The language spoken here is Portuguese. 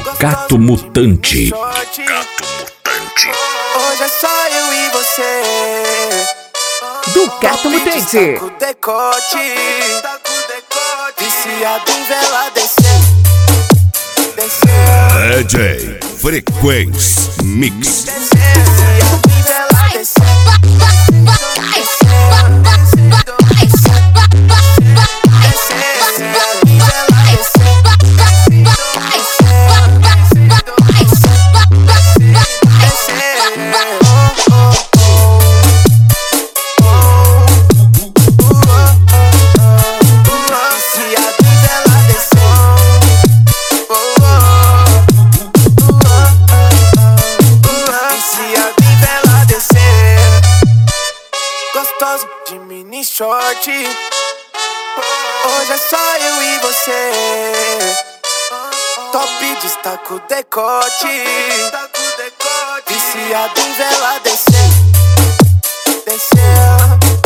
Gato Mutante. Gato Mutante. Hoje é só eu e você. Do Gato Mutante. Tá com decote, viciado em vela descendo. DJ Frequência Mix. Viciado em vela descendo. Gostoso de mini short. Hoje é só eu e você. Top destaca o decote. Viciado em vela descendo.